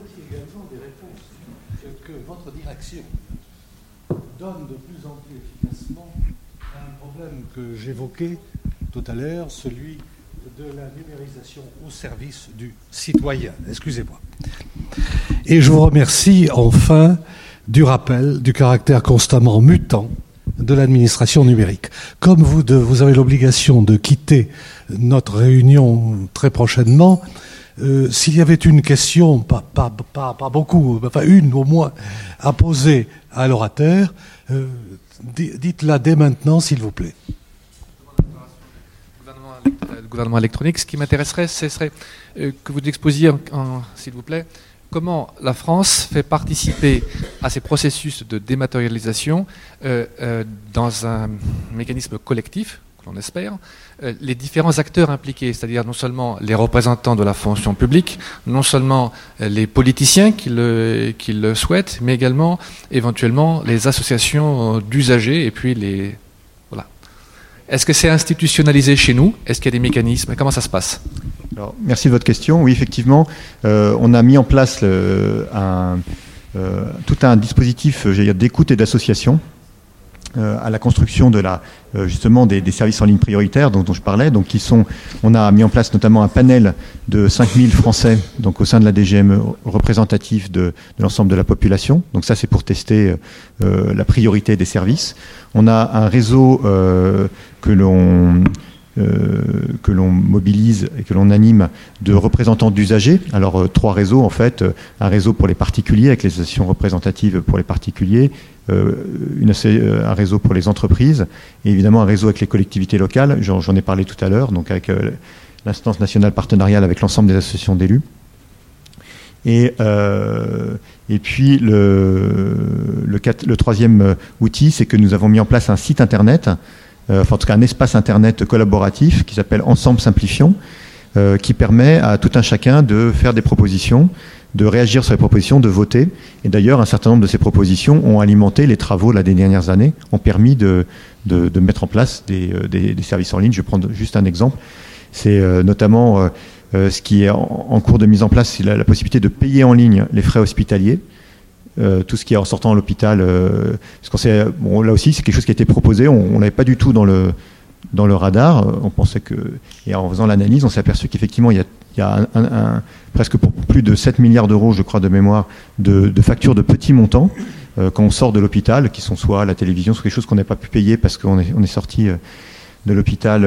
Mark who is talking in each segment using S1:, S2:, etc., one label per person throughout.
S1: voici également des réponses que votre direction donne de plus en plus efficacement à un problème que j'évoquais tout à l'heure, celui de la numérisation au service du citoyen. Excusez-moi. Et je vous remercie enfin du rappel du caractère constamment mutant de l'administration numérique. Comme vous avez l'obligation de quitter notre réunion très prochainement, s'il y avait une question, pas beaucoup, enfin une au moins, à poser à l'orateur, dites-la dès maintenant, s'il vous plaît.
S2: Le gouvernement électronique, ce qui m'intéresserait, ce serait que vous exposiez, s'il vous plaît, comment la France fait participer à ces processus de dématérialisation dans un mécanisme collectif, qu'on espère, les différents acteurs impliqués, c'est-à-dire non seulement les représentants de la fonction publique, non seulement les politiciens qui le souhaitent, mais également éventuellement les associations d'usagers et puis les... Voilà. Est-ce que c'est institutionnalisé chez nous? Est-ce qu'il y a des mécanismes? Comment ça se passe?
S3: Alors, merci de votre question. Oui, effectivement, on a mis en place tout un dispositif d'écoute et d'association à la construction de justement des services en ligne prioritaires dont je parlais. Donc, on a mis en place notamment un panel de 5000 Français donc au sein de la DGME représentatif de l'ensemble de la population. Donc ça, c'est pour tester la priorité des services. On a un réseau que l'on mobilise et que l'on anime de représentants d'usagers. Alors, 3 réseaux, en fait. Un réseau pour les particuliers, avec les associations représentatives pour les particuliers, un réseau pour les entreprises, et évidemment un réseau avec les collectivités locales. J'en ai parlé tout à l'heure, donc avec l'instance nationale partenariale avec l'ensemble des associations d'élus. Et puis, le troisième outil, c'est que nous avons mis en place un site internet, enfin en tout cas un espace internet collaboratif qui s'appelle Ensemble Simplifions, qui permet à tout un chacun de faire des propositions, de réagir sur les propositions, de voter. Et d'ailleurs, un certain nombre de ces propositions ont alimenté les travaux des dernières années, ont permis de mettre en place des services en ligne. Je vais prendre juste un exemple. C'est notamment ce qui est en cours de mise en place, c'est la possibilité de payer en ligne les frais hospitaliers. Tout ce qui est en sortant à l'hôpital, parce qu'on sait, bon, là aussi c'est quelque chose qui a été proposé, on l'avait pas du tout dans le radar. On pensait que, et en faisant l'analyse, on s'est aperçu qu'effectivement il y a presque pour plus de 7 milliards d'euros, je crois, de mémoire, de factures de petits montants quand on sort de l'hôpital, qui sont soit la télévision, soit quelque chose qu'on n'a pas pu payer parce qu'on est sorti de l'hôpital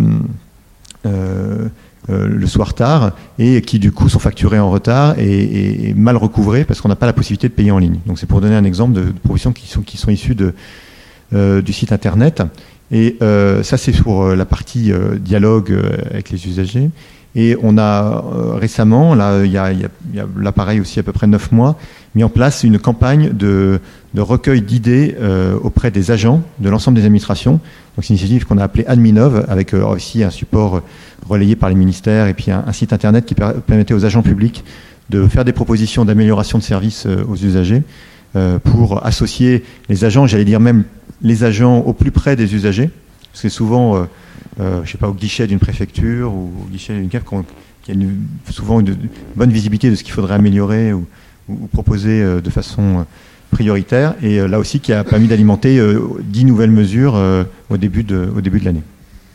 S3: le soir tard, et qui du coup sont facturés en retard et mal recouvrés parce qu'on n'a pas la possibilité de payer en ligne. Donc c'est pour donner un exemple de propositions qui sont issues du site internet. Et ça, c'est pour la partie dialogue avec les usagers. Et on a récemment, là, il y a l'appareil aussi à peu près 9 mois, mis en place une campagne de recueil d'idées auprès des agents de l'ensemble des administrations. Donc c'est une initiative qu'on a appelée Adminov, avec aussi un support relayé par les ministères et puis un site internet qui permettait aux agents publics de faire des propositions d'amélioration de services aux usagers pour associer les agents, j'allais dire même les agents au plus près des usagers, parce que souvent, je sais pas, au guichet d'une préfecture ou au guichet d'une CAF, qui a souvent une bonne visibilité de ce qu'il faudrait améliorer ou proposer de façon prioritaire, et là aussi qui a permis d'alimenter 10 nouvelles mesures au début de l'année.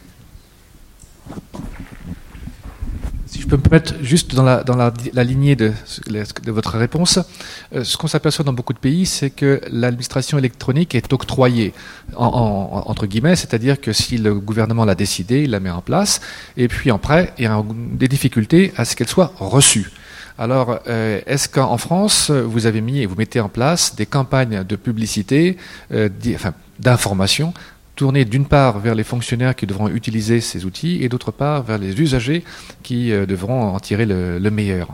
S2: Si je peux me permettre, juste dans la lignée de votre réponse, ce qu'on s'aperçoit dans beaucoup de pays, c'est que l'administration électronique est octroyée, entre guillemets, c'est-à-dire que si le gouvernement l'a décidé, il la met en place, et puis après, il y a des difficultés à ce qu'elle soit reçue. Alors, est-ce qu'en France, vous avez mis et vous mettez en place des campagnes de publicité, d'information, tournées d'une part vers les fonctionnaires qui devront utiliser ces outils et d'autre part vers les usagers qui devront en tirer le meilleur?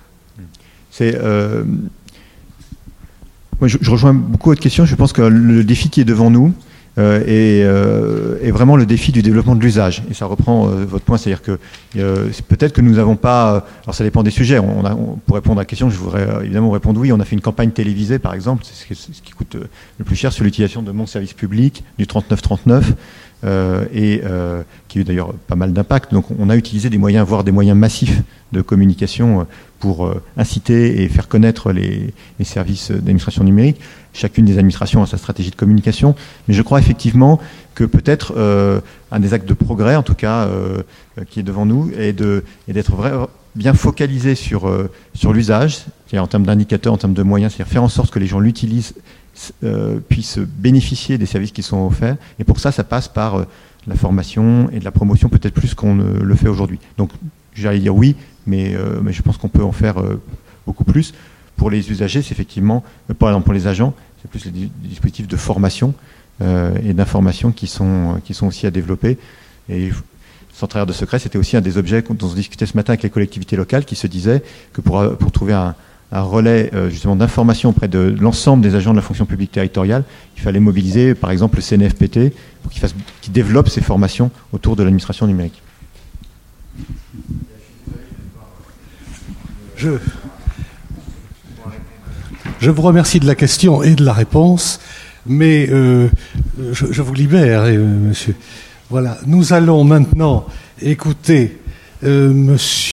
S3: Moi, je rejoins beaucoup votre question. Je pense que le défi qui est devant nous est vraiment le défi du développement de l'usage. Et ça reprend votre point, c'est-à-dire que peut-être que nous n'avons pas... alors ça dépend des sujets. Pour répondre à la question, je voudrais évidemment répondre oui. On a fait une campagne télévisée, par exemple, c'est ce qui coûte le plus cher, sur l'utilisation de mon service public, du 3939, et qui a eu d'ailleurs pas mal d'impact. Donc on a utilisé des moyens, voire des moyens massifs de communication pour inciter et faire connaître les services d'administration numérique. Chacune des administrations a sa stratégie de communication, mais je crois effectivement que peut-être un des actes de progrès, en tout cas, qui est devant nous, est d'être bien focalisé sur l'usage, c'est-à-dire en termes d'indicateurs, en termes de moyens, c'est-à-dire faire en sorte que les gens l'utilisent, puissent bénéficier des services qui sont offerts. Et pour ça, ça passe par la formation et de la promotion, peut-être plus qu'on ne le fait aujourd'hui. Donc, j'allais dire oui, mais je pense qu'on peut en faire beaucoup plus. Pour les usagers, c'est effectivement, par exemple pour les agents, c'est plus des dispositifs de formation et d'information qui sont aussi à développer. Et sans trahir de secret, c'était aussi un des objets dont on discutait ce matin avec les collectivités locales qui se disaient que pour trouver un relais justement d'information auprès de l'ensemble des agents de la fonction publique territoriale, il fallait mobiliser par exemple le CNFPT pour qu'il développe ses formations autour de l'administration numérique.
S1: Je vous remercie de la question et de la réponse, mais je vous libère, monsieur. Voilà, nous allons maintenant écouter monsieur